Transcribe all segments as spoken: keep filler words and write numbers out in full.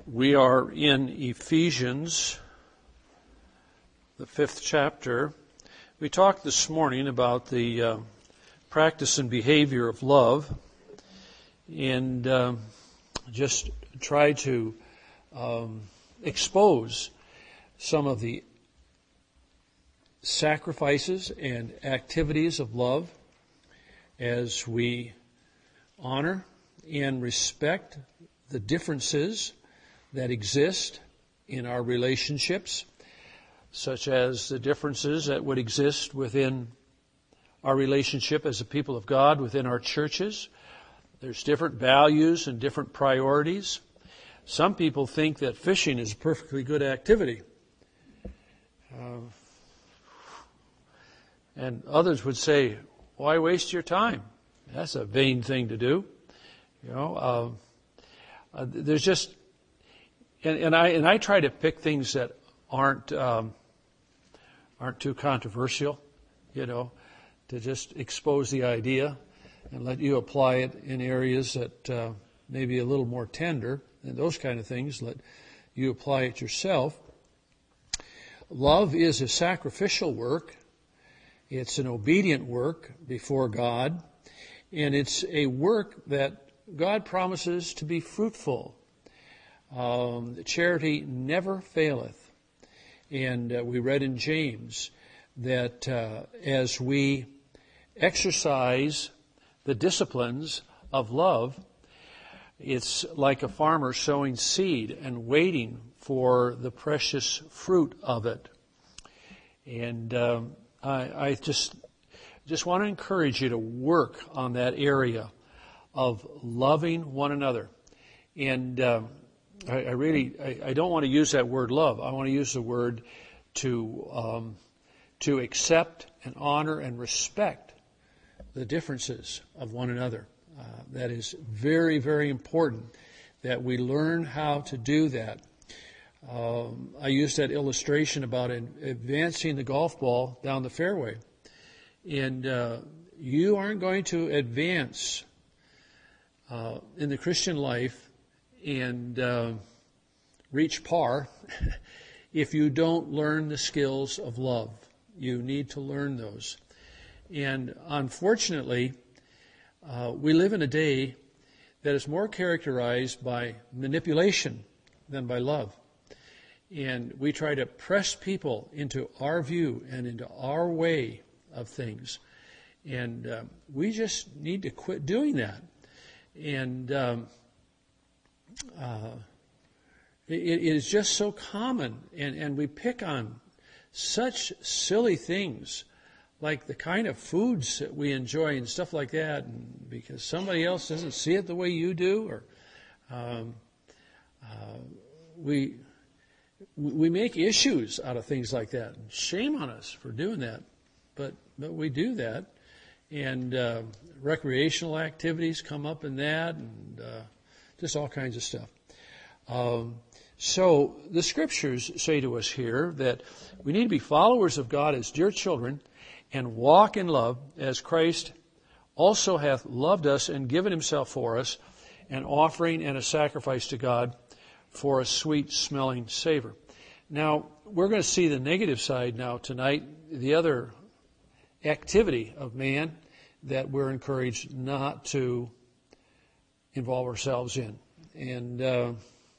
We are in Ephesians, the fifth chapter. We talked this morning about the uh, practice and behavior of love, and uh, just tried to um, expose some of the sacrifices and activities of love as we honor and respect the differences that exist in our relationships, such as the differences that would exist within our relationship as a people of God within our churches. There's different values and different priorities. Some people think that fishing is a perfectly good activity. Uh, and others would say, why waste your time? That's a vain thing to do. You know, uh, uh, there's just, and, and I and I try to pick things that aren't um, aren't too controversial, you know, to just expose the idea and let you apply it in areas that uh, may be a little more tender and those kind of things. Let you apply it yourself. Love is a sacrificial work. It's an obedient work before God, and it's a work that God promises to be fruitful. Um, charity never faileth. And uh, we read in James that uh, as we exercise the disciplines of love, it's like a farmer sowing seed and waiting for the precious fruit of it. And um, I, I just just want to encourage you to work on that area of loving one another. And um, I, I really, I, I don't want to use that word love. I want to use the word to um, to accept and honor and respect the differences of one another. Uh, that is very, very important that we learn how to do that. Um, I used that illustration about advancing the golf ball down the fairway. And uh, you aren't going to advance uh, in the Christian life and uh, reach par if you don't learn the skills of love. You need to learn those. And unfortunately, uh, we live in a day that is more characterized by manipulation than by love. And we try to press people into our view and into our way of things. And uh, we just need to quit doing that. And um, uh, it, it is just so common. And, and we pick on such silly things like the kind of foods that we enjoy and stuff like that, and because somebody else doesn't see it the way you do, or um, uh, we we make issues out of things like that. Shame on us for doing that, but but we do that, and uh, recreational activities come up in that, and uh, just all kinds of stuff. Um, so the scriptures say to us here that we need to be followers of God as dear children, and walk in love as Christ also hath loved us and given himself for us, an offering and a sacrifice to God for a sweet-smelling savor. Now, we're going to see the negative side now tonight, the other activity of man that we're encouraged not to involve ourselves in. And uh,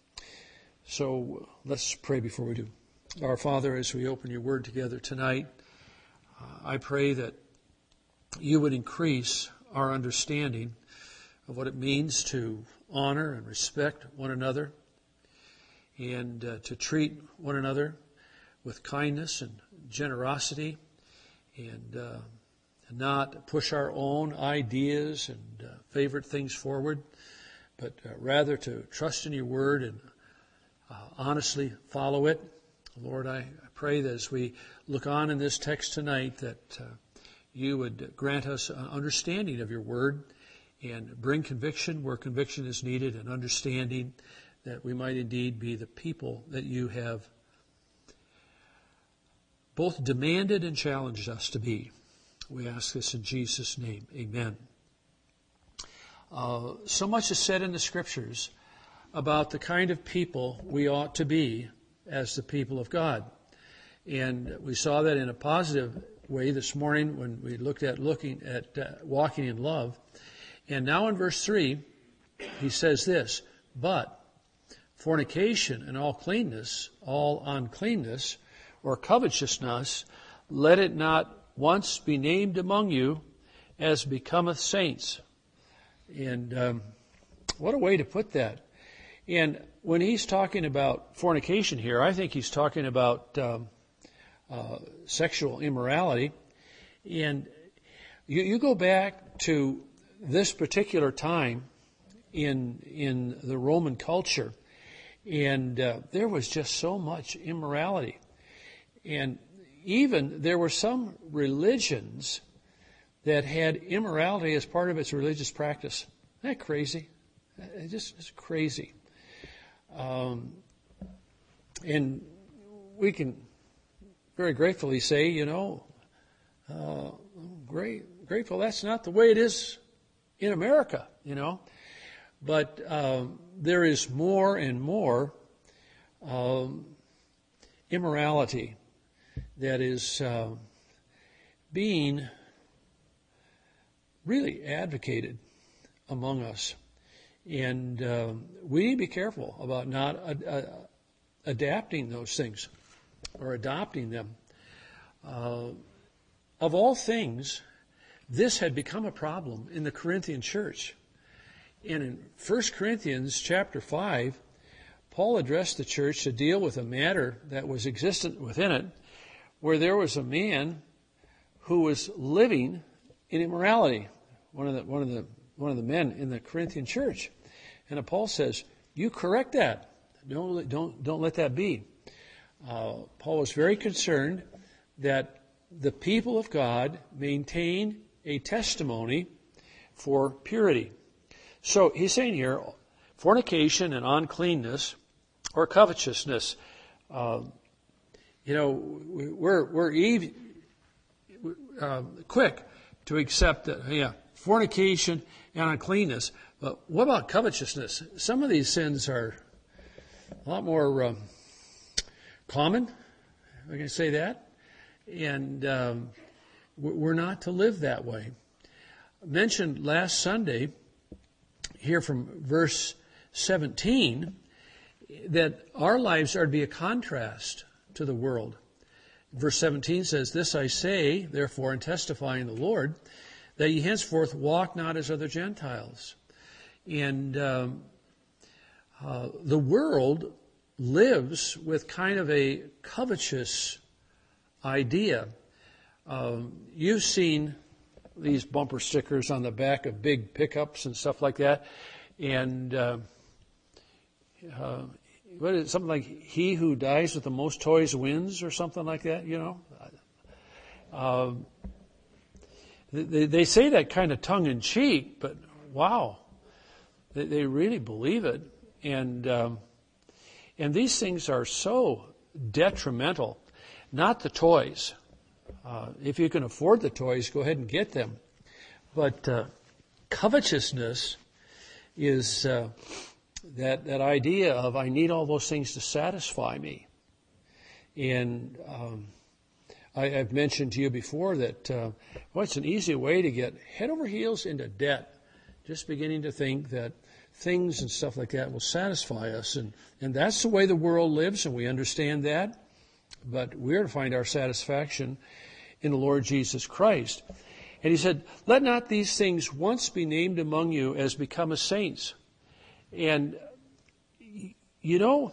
so let's pray before we do. Our Father, as we open your word together tonight, I pray that you would increase our understanding of what it means to honor and respect one another, and uh, to treat one another with kindness and generosity, and, uh, and not push our own ideas and uh, favorite things forward, but uh, rather to trust in your word and uh, honestly follow it. Lord, I pray that as we look on in this text tonight, that uh, you would grant us an understanding of your word and bring conviction where conviction is needed, and understanding that we might indeed be the people that you have both demanded and challenged us to be. We ask this in Jesus' name. Amen. Uh, so much is said in the scriptures about the kind of people we ought to be as the people of God. And we saw that in a positive way this morning when we looked at looking at uh, walking in love. And now in verse three, he says this, but fornication and all cleanness, all uncleanness, or covetousness, let it not once be named among you as becometh saints. And um, what a way to put that. And when he's talking about fornication here, I think he's talking about um, uh, sexual immorality. And you, you go back to this particular time in in the Roman culture, and uh, there was just so much immorality. And even there were some religions that had immorality as part of its religious practice. Isn't that crazy? It's just it's crazy. Um, and we can very gratefully say, you know, uh, great, grateful that's not the way it is in America, you know. But um, there is more and more um, immorality that is uh, being really advocated among us. And uh, we need to be careful about not ad- uh, adapting those things or adopting them. Uh, of all things, this had become a problem in the Corinthian church. And in First Corinthians chapter five, Paul addressed the church to deal with a matter that was existent within it, where there was a man who was living in immorality, one of the one of the one of the men in the Corinthian church. And Paul says, you correct that. Don't don't don't let that be. Uh, Paul was very concerned that the people of God maintain a testimony for purity. So he's saying here, fornication and uncleanness or covetousness. Uh, you know, we're we're ev- uh, quick to accept that. Yeah, fornication and uncleanness. But what about covetousness? Some of these sins are a lot more um, common. I can say that, and um, we're not to live that way. I mentioned last Sunday, here from verse seventeen, that our lives are to be a contrast to the world. Verse seventeen says, this I say, therefore, and testify in the Lord, that ye henceforth walk not as other Gentiles. And um, uh, the world lives with kind of a covetous idea. Um, you've seen these bumper stickers on the back of big pickups and stuff like that. And uh, uh, what is it, something like, he who dies with the most toys wins, or something like that, you know? Uh, they, they say that kind of tongue-in-cheek, but wow, they, they really believe it. And um, and these things are so detrimental. Not the toys. Uh, if you can afford the toys, go ahead and get them. But uh, covetousness is uh, that that idea of I need all those things to satisfy me. And um, I, I've mentioned to you before that uh, well, it's an easy way to get head over heels into debt. Just beginning to think that things and stuff like that will satisfy us, and and that's the way the world lives, and we understand that. But we're to find our satisfaction in the Lord Jesus Christ. And he said, let not these things once be named among you as become as saints. And, you know,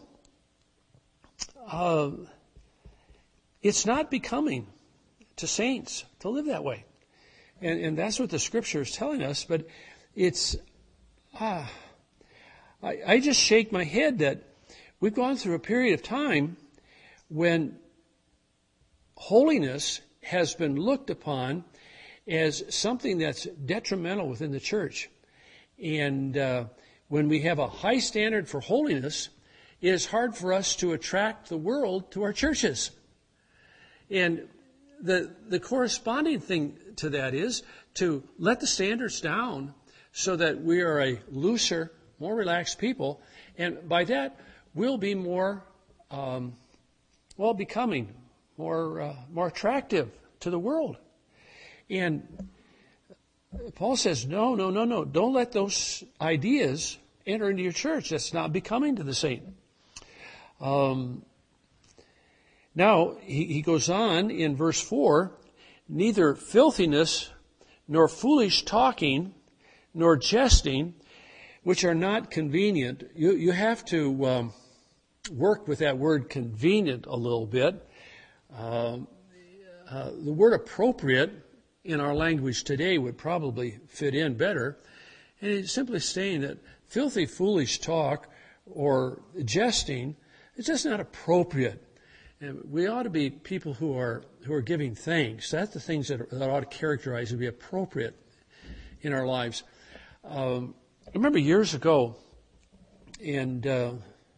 uh, it's not becoming to saints to live that way. And, and that's what the Scripture is telling us. But it's, ah, I, I just shake my head that we've gone through a period of time when holiness has been looked upon as something that's detrimental within the church. And uh, when we have a high standard for holiness, it is hard for us to attract the world to our churches. And the the corresponding thing to that is to let the standards down so that we are a looser, more relaxed people, And by that, we'll be more, um, well, becoming more, uh, more attractive to the world. And Paul says, no, no, no, no. Don't let those ideas enter into your church. That's not becoming to the saint. Um, now, he, he goes on in verse four, neither filthiness nor foolish talking nor jesting, which are not convenient. You, you have to um, work with that word convenient a little bit. Uh, uh, the word appropriate in our language today would probably fit in better. And it's simply saying that filthy, foolish talk or jesting is just not appropriate. And we ought to be people who are who are giving thanks. That's the things that, are, that ought to characterize and be appropriate in our lives. Um, I remember years ago, and uh,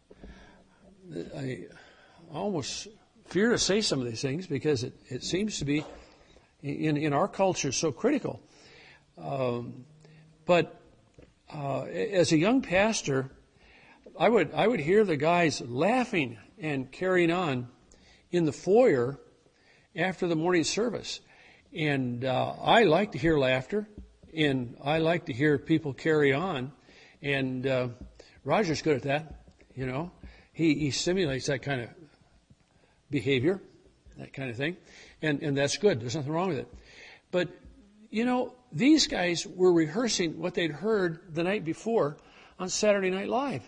I almost fear to say some of these things because it, it seems to be in, in our culture so critical. Um, but uh, as a young pastor, I would I would hear the guys laughing and carrying on in the foyer after the morning service. And uh, I like to hear laughter, and I like to hear people carry on. And uh, Roger's good at that, you know. He, he simulates that kind of behavior, that kind of thing. And, and that's good. There's nothing wrong with it. But, you know, these guys were rehearsing what they'd heard the night before on Saturday Night Live.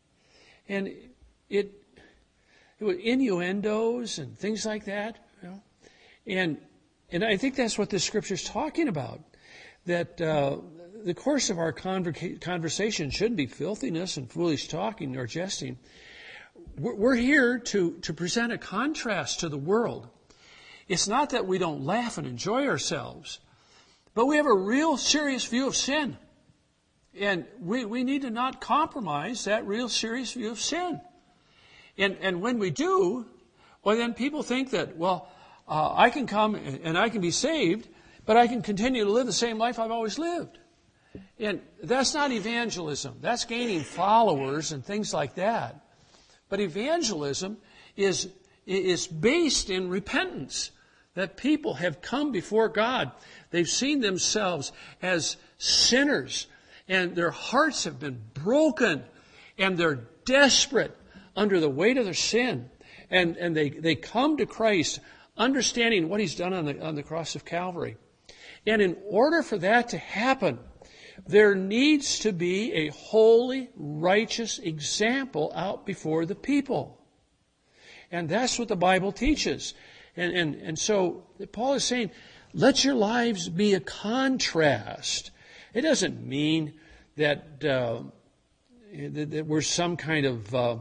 And it, it was innuendos and things like that, you know. And and I think that's what this scripture is talking about. That uh, the course of our conver- conversation shouldn't be filthiness and foolish talking or jesting. We're, we're here to, to present a contrast to the world. It's not that we don't laugh and enjoy ourselves, but we have a real serious view of sin. And we, we need to not compromise that real serious view of sin. And and when we do, well, then people think that, well, uh, I can come and I can be saved, but I can continue to live the same life I've always lived. And that's not evangelism. That's gaining followers and things like that. But evangelism is is based in repentance, that people have come before God. They've seen themselves as sinners, and their hearts have been broken, and they're desperate under the weight of their sin. And, and they, they come to Christ understanding what He's done on the, on the cross of Calvary. And in order for that to happen, there needs to be a holy, righteous example out before the people. And that's what the Bible teaches. And, and, and so Paul is saying, let your lives be a contrast. It doesn't mean that, uh, that, that we're some kind of uh,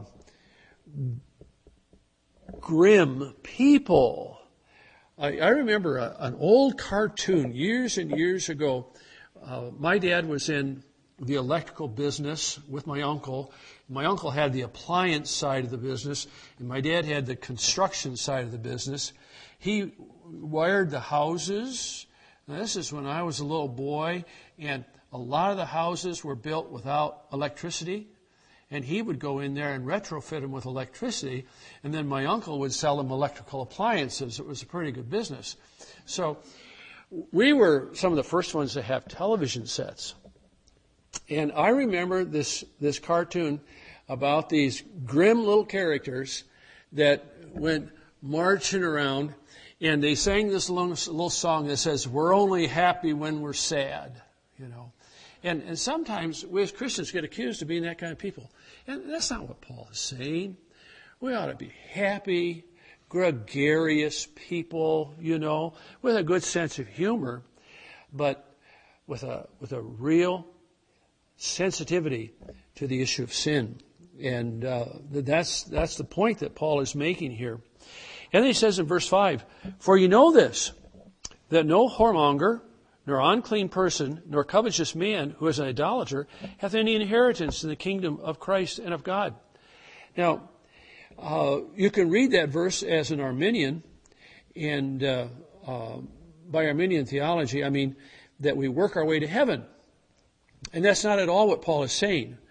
grim people. I, I remember a, an old cartoon years and years ago. Uh, my dad was in the electrical business with my uncle. My uncle had the appliance side of the business, and my dad had the construction side of the business. He wired the houses. Now, this is when I was a little boy, and a lot of the houses were built without electricity. And he would go in there and retrofit them with electricity, and then my uncle would sell them electrical appliances. It was a pretty good business. So we were some of the first ones to have television sets. And I remember this, this cartoon about these grim little characters that went marching around, and they sang this little, little song that says, "We're only happy when we're sad," you know. And, and sometimes we as Christians get accused of being that kind of people. And that's not what Paul is saying. We ought to be happy, gregarious people, you know, with a good sense of humor, but with a with a real sensitivity to the issue of sin. And uh, that's that's the point that Paul is making here. And then he says in verse five, "For you know this, that no whoremonger, nor unclean person, nor covetous man who is an idolater, hath any inheritance in the kingdom of Christ and of God." Now, uh, you can read that verse as an Arminian, and uh, uh, by Arminian theology, I mean that we work our way to heaven. And that's not at all what Paul is saying.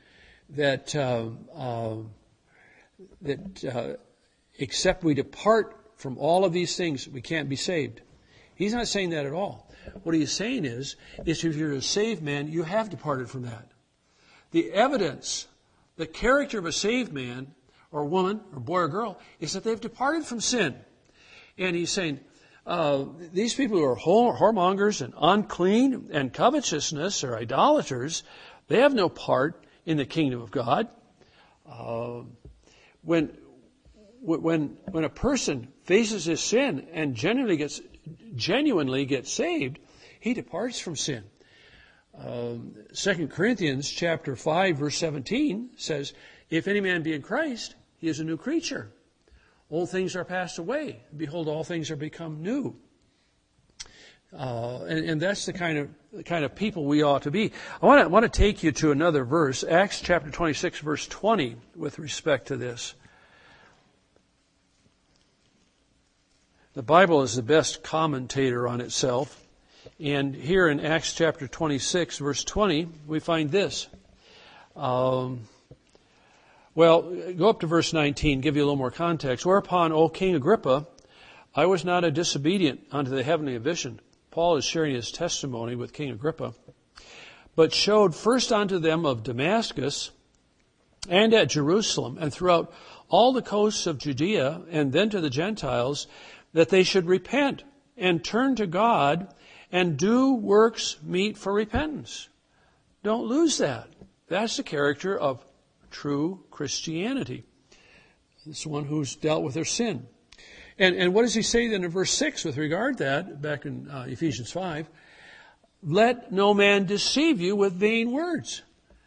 that uh, uh, that uh, except we depart from all of these things, we can't be saved. He's not saying that at all. What he's saying is, is if you're a saved man, you have departed from that. The evidence, the character of a saved man or woman or boy or girl is that they've departed from sin. And he's saying, uh, these people who are whoremongers and unclean and covetousness or idolaters, they have no part in the kingdom of God. Uh, when when when a person faces his sin and genuinely gets genuinely gets saved, he departs from sin. Um, Second Corinthians chapter five verse seventeen says, "If any man be in Christ, he is a new creature. Old things are passed away. Behold, all things are become new." Uh, and, and that's the kind of the kind of people we ought to be. I want to want to take you to another verse, Acts chapter twenty-six, verse twenty, with respect to this. The Bible is the best commentator on itself. And here in Acts chapter twenty-six, verse twenty, we find this. Um, well, go up to verse nineteen, give you a little more context. "Whereupon, O King Agrippa, I was not a disobedient unto the heavenly vision." Paul is sharing his testimony with King Agrippa. "But showed first unto them of Damascus and at Jerusalem and throughout all the coasts of Judea and then to the Gentiles, that they should repent and turn to God and do works meet for repentance." Don't lose that. That's the character of true Christianity. It's one who's dealt with their sin. And, and what does he say then in verse six with regard to that, back in uh, Ephesians five? "Let no man deceive you with vain words."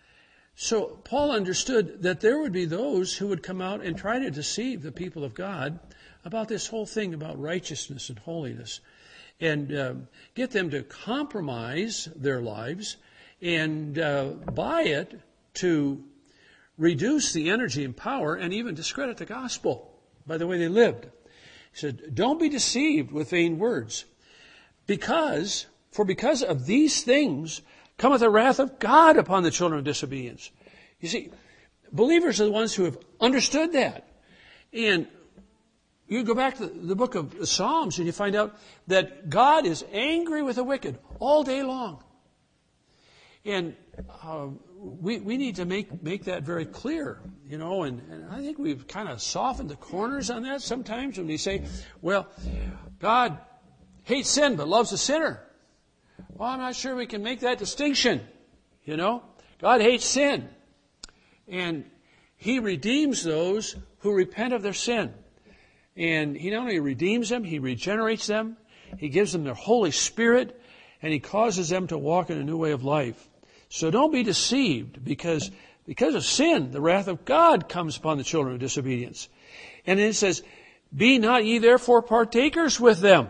So Paul understood that there would be those who would come out and try to deceive the people of God about this whole thing about righteousness and holiness, and uh, get them to compromise their lives and uh, by it to reduce the energy and power and even discredit the gospel by the way they lived. He said, "Don't be deceived with vain words, because, for because of these things cometh the wrath of God upon the children of disobedience." You see, believers are the ones who have understood that. And you go back to the book of Psalms and you find out that God is angry with the wicked all day long. And uh, we we need to make make that very clear, you know, and, and I think we've kind of softened the corners on that sometimes when we say, well, God hates sin but loves the sinner. Well, I'm not sure we can make that distinction, you know. God hates sin, and He redeems those who repent of their sin. And He not only redeems them, He regenerates them, He gives them the Holy Spirit, and He causes them to walk in a new way of life. So don't be deceived, because because of sin, the wrath of God comes upon the children of disobedience. And then it says, "Be not ye therefore partakers with them."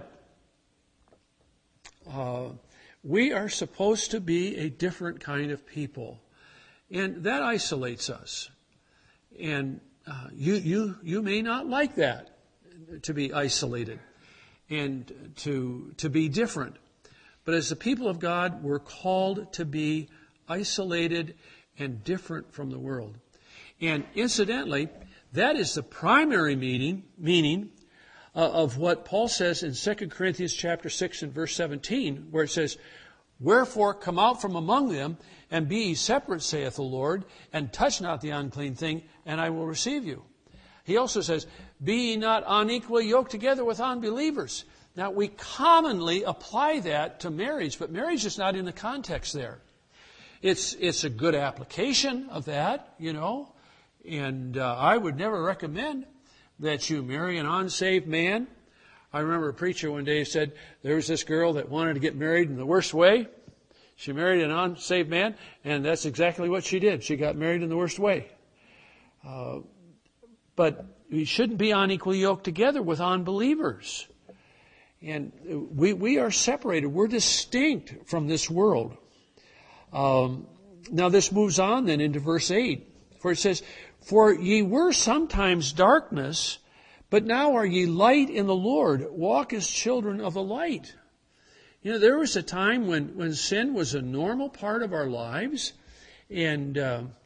Uh, we are supposed to be a different kind of people. And that isolates us. And uh, you, you, you may not like that, to be isolated and to, to be different. But as the people of God, we're called to be isolated and different from the world. And incidentally, that is the primary meaning, meaning uh, of what Paul says in Second Corinthians chapter six and verse seventeen, where it says, "Wherefore come out from among them, and be ye separate, saith the Lord, and touch not the unclean thing, and I will receive you." He also says, "Be ye not unequally yoked together with unbelievers." Now, we commonly apply that to marriage, but marriage is not in the context there. It's it's a good application of that, you know, and uh, I would never recommend that you marry an unsaved man. I remember a preacher one day said there was this girl that wanted to get married in the worst way. She married an unsaved man, and that's exactly what she did. She got married in the worst way. Uh, but we shouldn't be unequally yoked together with unbelievers. And we we are separated. We're distinct from this world. Um, now this moves on then into verse eight, for it says, "For ye were sometimes darkness, but now are ye light in the Lord. Walk as children of the light." You know, there was a time when, when sin was a normal part of our lives, and uh,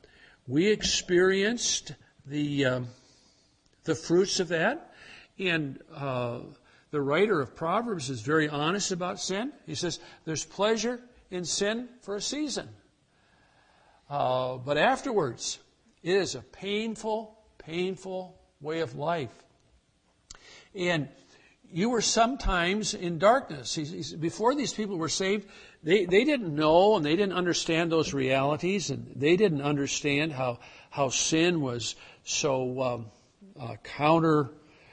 we experienced the um, the fruits of that. And uh, the writer of Proverbs is very honest about sin. He says, there's pleasure in sin for a season. Uh, but afterwards, it is a painful, painful way of life. And you were sometimes in darkness. He, he, before these people were saved, they, they didn't know and they didn't understand those realities, and they didn't understand how how sin was so um, uh, counter.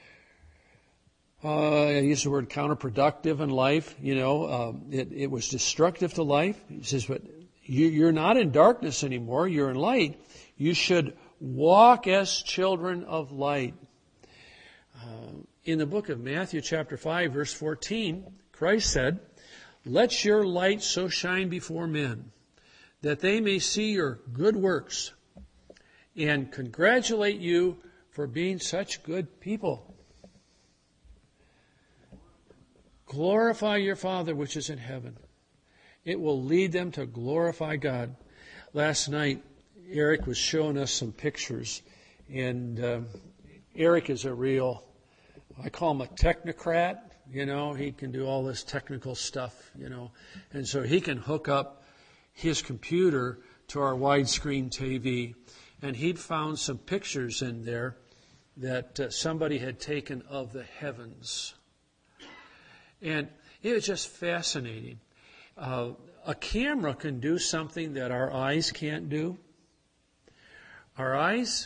Uh, I use the word counterproductive in life. You know, um, it, it was destructive to life. He says, but you, you're not in darkness anymore. You're in light. You should walk as children of light. Uh, in the book of Matthew chapter five, verse fourteen, Christ said, let your light so shine before men that they may see your good works and congratulate you for being such good people. Glorify your Father which is in heaven. It will lead them to glorify God. Last night, Eric was showing us some pictures, and uh, Eric is a real, I call him a technocrat. You know, he can do all this technical stuff, you know, and so he can hook up his computer to our widescreen T V, and he'd found some pictures in there that uh, somebody had taken of the heavens. And it was just fascinating. Uh, a camera can do something that our eyes can't do. Our eyes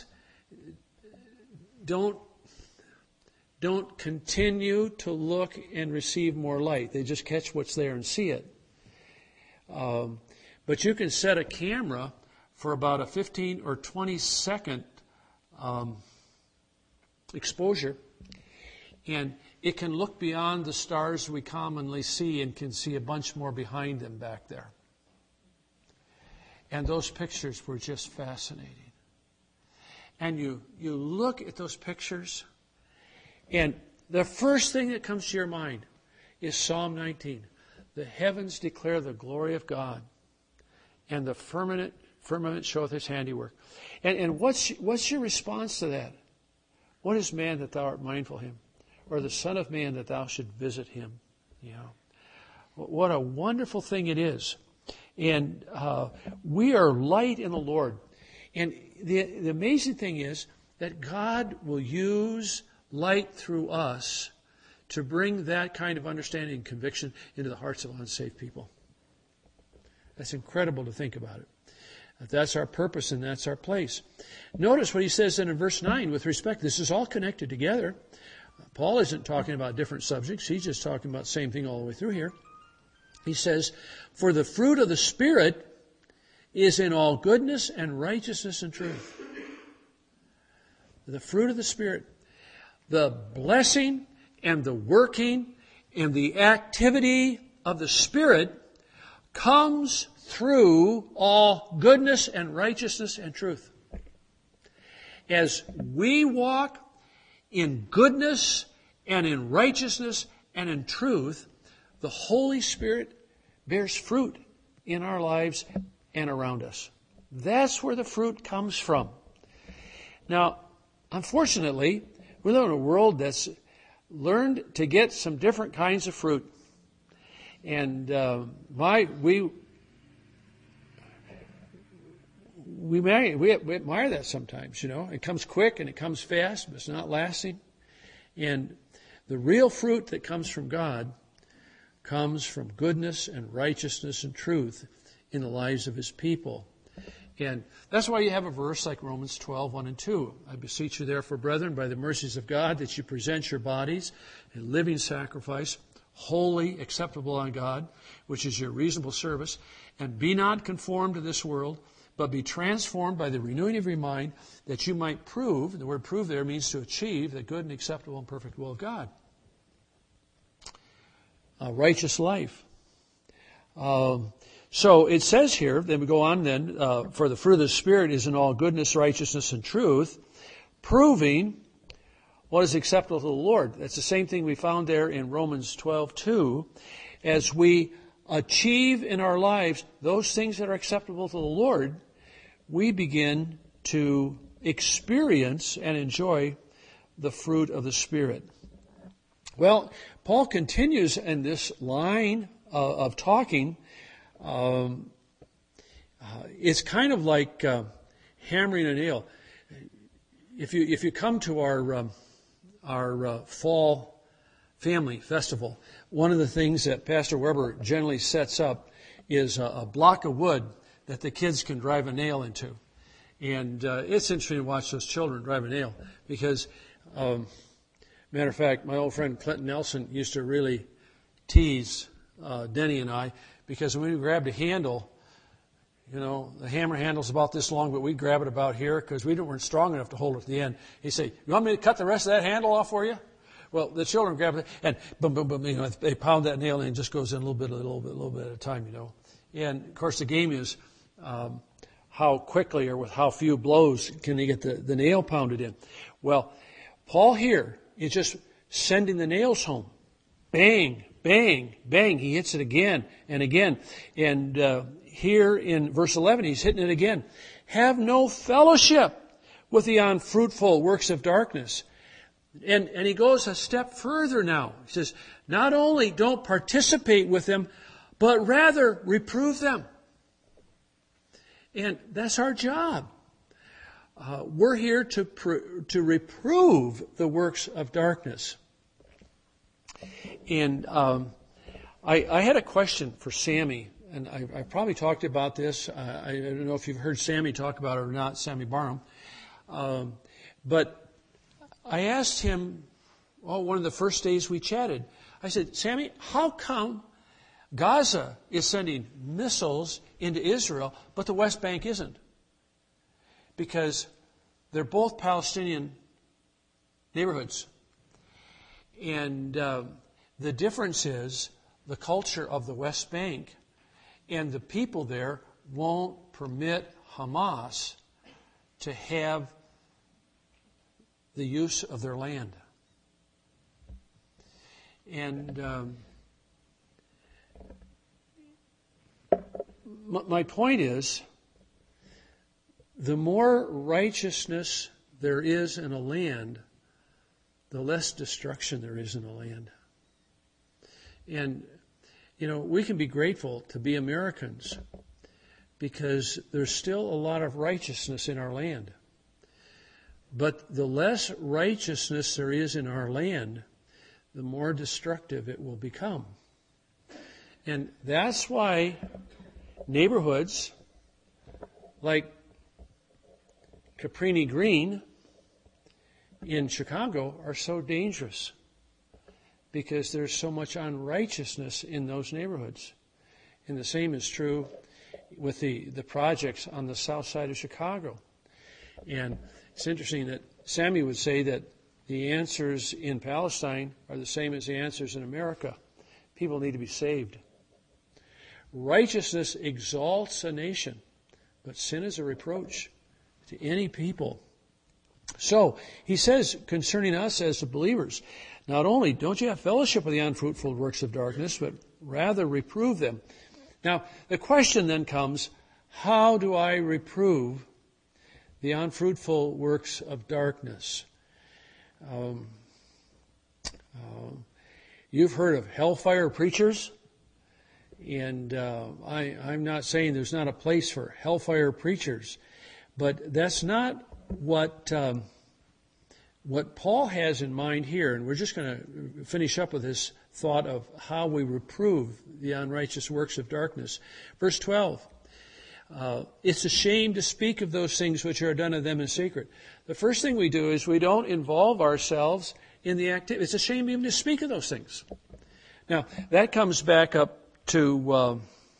don't don't continue to look and receive more light. They just catch what's there and see it. Um, but you can set a camera for about a fifteen or twenty second um, exposure, and it can look beyond the stars we commonly see and can see a bunch more behind them back there. And those pictures were just fascinating. And you, you look at those pictures, and the first thing that comes to your mind is Psalm nineteen. The heavens declare the glory of God, and the firmament, firmament showeth his handiwork. And, and what's, what's your response to that? What is man that thou art mindful of him? Or the Son of Man that thou should visit him? You know, what a wonderful thing it is. And uh, we are light in the Lord. And the, the amazing thing is that God will use light through us to bring that kind of understanding and conviction into the hearts of unsaved people. That's incredible to think about it. That's our purpose and that's our place. Notice what he says then in verse nine with respect. This is all connected together. Paul isn't talking about different subjects. He's just talking about the same thing all the way through here. He says, for the fruit of the Spirit is in all goodness and righteousness and truth. The fruit of the Spirit. The blessing and the working and the activity of the Spirit comes through all goodness and righteousness and truth. As we walk in goodness and in righteousness and in truth, the Holy Spirit bears fruit in our lives and around us. That's where the fruit comes from. Now, unfortunately, we live in a world that's learned to get some different kinds of fruit. And uh, my we we, marry, we we admire that sometimes, you know. It comes quick and it comes fast, but it's not lasting. And the real fruit that comes from God comes from goodness and righteousness and truth in the lives of His people. And that's why you have a verse like Romans twelve, one and two. I beseech you therefore, brethren, by the mercies of God, that you present your bodies a living sacrifice, holy, acceptable unto God, which is your reasonable service, and be not conformed to this world, but be transformed by the renewing of your mind, that you might prove, and the word prove there means to achieve, the good and acceptable and perfect will of God. A righteous life. Um, so it says here, then we go on then, uh, for the fruit of the Spirit is in all goodness, righteousness, and truth, proving what is acceptable to the Lord. That's the same thing we found there in Romans twelve, two. As we achieve in our lives those things that are acceptable to the Lord, we begin to experience and enjoy the fruit of the Spirit. Well, Paul continues in this line of, of talking. Um, uh, it's kind of like uh, hammering a nail. If you if you come to our um, our uh, fall family festival, one of the things that Pastor Weber generally sets up is a, a block of wood that the kids can drive a nail into. And uh, it's interesting to watch those children drive a nail because, um, matter of fact, my old friend Clinton Nelson used to really tease uh, Denny and I because when we grabbed a handle, you know, the hammer handle's about this long, but we grab it about here because we weren't strong enough to hold it at the end. He'd say, "You want me to cut the rest of that handle off for you?" Well, the children grab it and boom, boom, boom, you know, they pound that nail in and it just goes in a little bit, a little bit, a little bit at a time, you know. And of course, the game is um, how quickly or with how few blows can they get the, the nail pounded in. Well, Paul here is just sending the nails home. Bang, bang, bang. He hits it again and again. And uh, here in verse eleven, he's hitting it again. Have no fellowship with the unfruitful works of darkness. And, and he goes a step further now. He says, not only don't participate with them, but rather reprove them. And that's our job. Uh, we're here to pr- to reprove the works of darkness. And um, I, I had a question for Sammy, and I, I probably talked about this. Uh, I don't know if you've heard Sammy talk about it or not, Sammy Barnum. Um, but I asked him, well, one of the first days we chatted, I said, Sammy, how come Gaza is sending missiles into Israel, but the West Bank isn't? Because they're both Palestinian neighborhoods. And uh, the difference is the culture of the West Bank and the people there won't permit Hamas to have the use of their land. And um, my point is, the more righteousness there is in a land, the less destruction there is in a land. And, you know, we can be grateful to be Americans because there's still a lot of righteousness in our land. But the less righteousness there is in our land, the more destructive it will become. And that's why neighborhoods like Caprini Green in Chicago are so dangerous because there's so much unrighteousness in those neighborhoods. And the same is true with the, the projects on the south side of Chicago. And it's interesting that Sammy would say that the answers in Palestine are the same as the answers in America. People need to be saved. Righteousness exalts a nation, but sin is a reproach to any people. So, he says concerning us as the believers, not only don't you have fellowship with the unfruitful works of darkness, but rather reprove them. Now, the question then comes, how do I reprove the unfruitful works of darkness? Um, uh, you've heard of hellfire preachers, and uh, I, I'm not saying there's not a place for hellfire preachers, but that's not what um, what Paul has in mind here. And we're just going to finish up with this thought of how we reprove the unrighteous works of darkness. Verse twelve. Uh, it's a shame to speak of those things which are done of them in secret. The first thing we do is we don't involve ourselves in the activity. It's a shame even to speak of those things. Now, that comes back up to uh,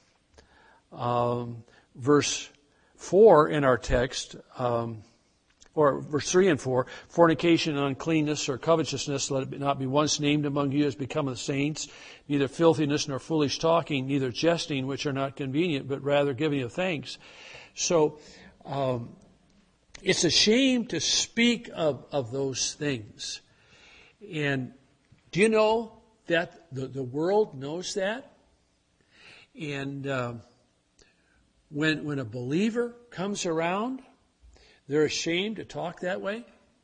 um, verse four in our text, um, or verse three and four. Fornication, uncleanness, or covetousness, let it not be once named among you as becometh saints. Neither filthiness nor foolish talking, neither jesting, which are not convenient, but rather giving of thanks. So, um, it's a shame to speak of, of those things. And do you know that the, the world knows that? And uh, when when a believer comes around, they're ashamed to talk that way.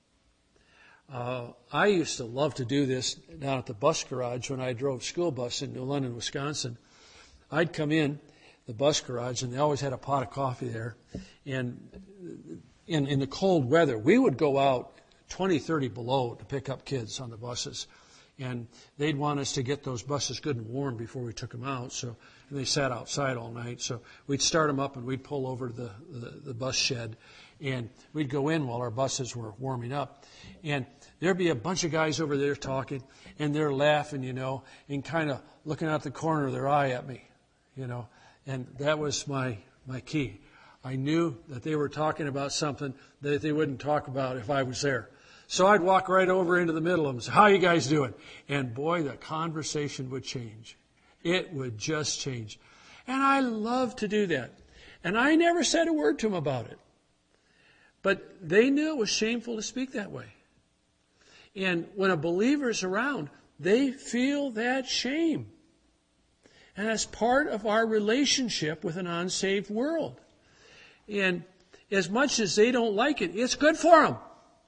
Uh, I used to love to do this down at the bus garage when I drove school bus in New London, Wisconsin. I'd come in the bus garage, and they always had a pot of coffee there. And in, in the cold weather, we would go out twenty, thirty below to pick up kids on the buses. And they'd want us to get those buses good and warm before we took them out. So and they sat outside all night. So we'd start them up, and we'd pull over to the, the, the bus shed. And we'd go in while our buses were warming up. And there'd be a bunch of guys over there talking, and they're laughing, you know, and kind of looking out the corner of their eye at me, you know. And that was my, my key. I knew that they were talking about something that they wouldn't talk about if I was there. So I'd walk right over into the middle of them and say, "How you guys doing?" And boy, the conversation would change. It would just change. And I love to do that. And I never said a word to them about it. But they knew it was shameful to speak that way. And when a believer is around, they feel that shame. And that's part of our relationship with an unsaved world. And as much as they don't like it, it's good for them.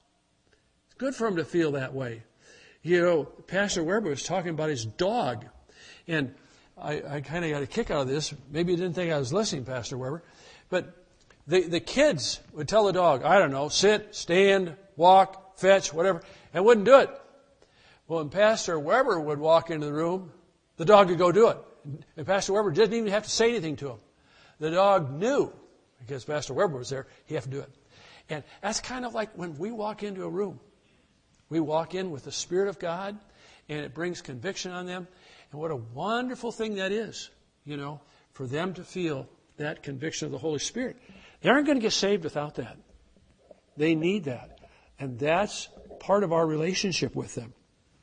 It's good for them to feel that way. You know, Pastor Weber was talking about his dog. And I, I kind of got a kick out of this. Maybe you didn't think I was listening, Pastor Weber. But the, the kids would tell the dog, I don't know, sit, stand, walk, fetch, whatever, and wouldn't do it. Well, when Pastor Weber would walk into the room, the dog would go do it. And Pastor Weber didn't even have to say anything to him. The dog knew, because Pastor Weber was there, he had to do it. And that's kind of like when we walk into a room. We walk in with the Spirit of God, and it brings conviction on them. And what a wonderful thing that is, you know, for them to feel that conviction of the Holy Spirit. They aren't going to get saved without that. They need that. And that's part of our relationship with them.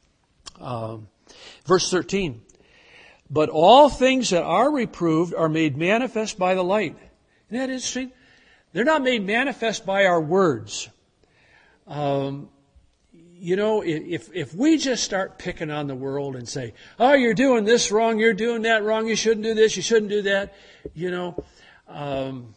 Um, verse thirteen. But all things that are reproved are made manifest by the light. Isn't that interesting? They're not made manifest by our words. Um, you know, if if we just start picking on the world and say, "Oh, you're doing this wrong, you're doing that wrong, you shouldn't do this, you shouldn't do that," you know, um,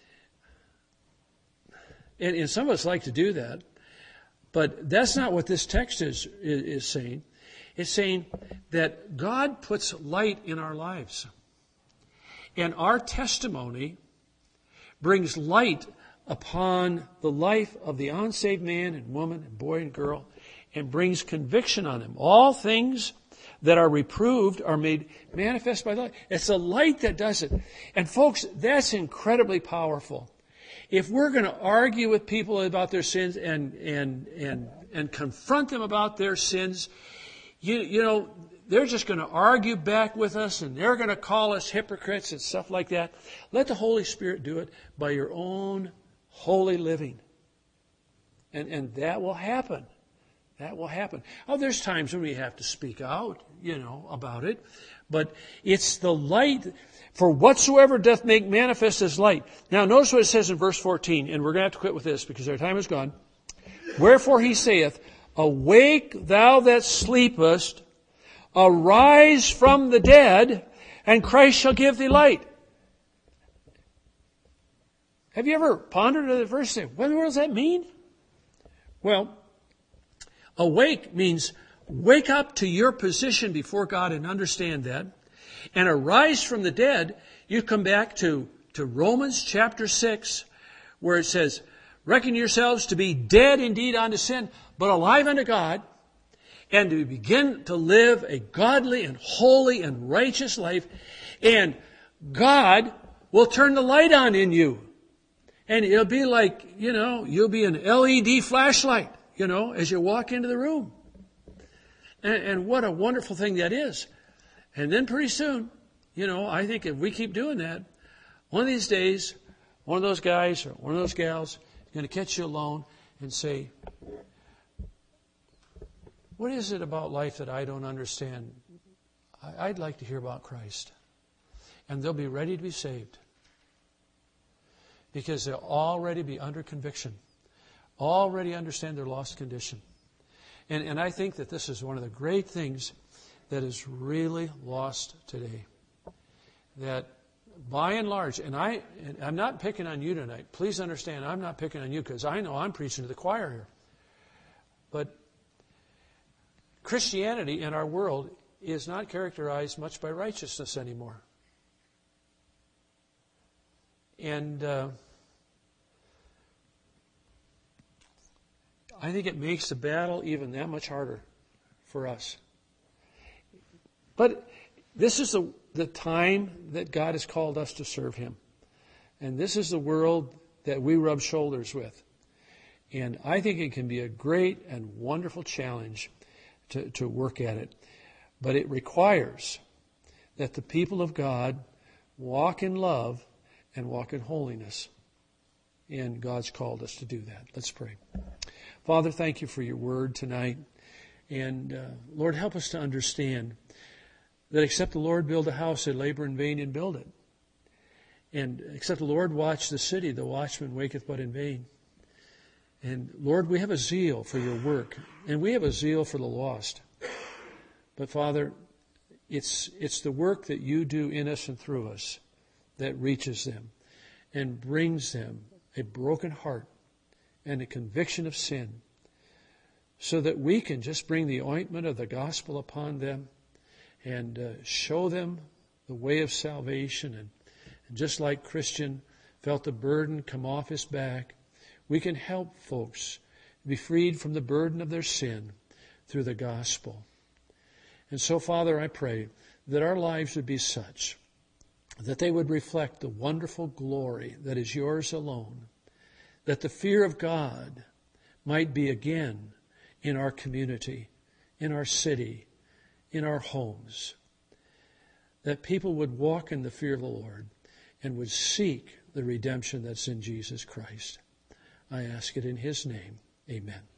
and, and some of us like to do that, but that's not what this text is is, is saying. It's saying that God puts light in our lives. And our testimony brings light upon the life of the unsaved man and woman and boy and girl and brings conviction on them. All things that are reproved are made manifest by the light. It's the light that does it. And folks, that's incredibly powerful. If we're going to argue with people about their sins and, and, and, and confront them about their sins, You, you know, they're just going to argue back with us, and they're going to call us hypocrites and stuff like that. Let the Holy Spirit do it by your own holy living. And, and that will happen. That will happen. Oh, there's times when we have to speak out, you know, about it. But it's the light, for whatsoever doth make manifest as light. Now, notice what it says in verse fourteen, and we're going to have to quit with this because our time is gone. Wherefore he saith, Awake, thou that sleepest, arise from the dead, and Christ shall give thee light. Have you ever pondered that verse? What in the world does that mean? Well, awake means wake up to your position before God and understand that. And arise from the dead, you come back to, to Romans chapter six, where it says, Reckon yourselves to be dead indeed unto sin, but alive unto God, and to begin to live a godly and holy and righteous life, and God will turn the light on in you. And it'll be like, you know, you'll be an L E D flashlight, you know, as you walk into the room. And, and what a wonderful thing that is. And then pretty soon, you know, I think if we keep doing that, one of these days, one of those guys or one of those gals is going to catch you alone and say, what is it about life that I don't understand? I'd like to hear about Christ. And they'll be ready to be saved. Because they'll already be under conviction. Already understand their lost condition. And, and I think that this is one of the great things that is really lost today. That by and large, and, I, and I'm not picking on you tonight. Please understand, I'm not picking on you because I know I'm preaching to the choir here. But Christianity in our world is not characterized much by righteousness anymore. And uh, I think it makes the battle even that much harder for us. But this is the, the time that God has called us to serve Him. And this is the world that we rub shoulders with. And I think it can be a great and wonderful challenge to, to work at it. But it requires that the people of God walk in love and walk in holiness. And God's called us to do that. Let's pray. Father, thank you for your word tonight. And uh, Lord, help us to understand that except the Lord build a house, they labor in vain and build it. And except the Lord watch the city, the watchman waketh but in vain. And Lord, we have a zeal for your work, and we have a zeal for the lost. But Father, it's it's the work that you do in us and through us that reaches them and brings them a broken heart and a conviction of sin, so that we can just bring the ointment of the gospel upon them and uh, show them the way of salvation. And, and just like Christian felt the burden come off his back, we can help folks be freed from the burden of their sin through the gospel. And so, Father, I pray that our lives would be such that they would reflect the wonderful glory that is yours alone, that the fear of God might be again in our community, in our city, in our homes, that people would walk in the fear of the Lord and would seek the redemption that's in Jesus Christ. I ask it in His name. Amen.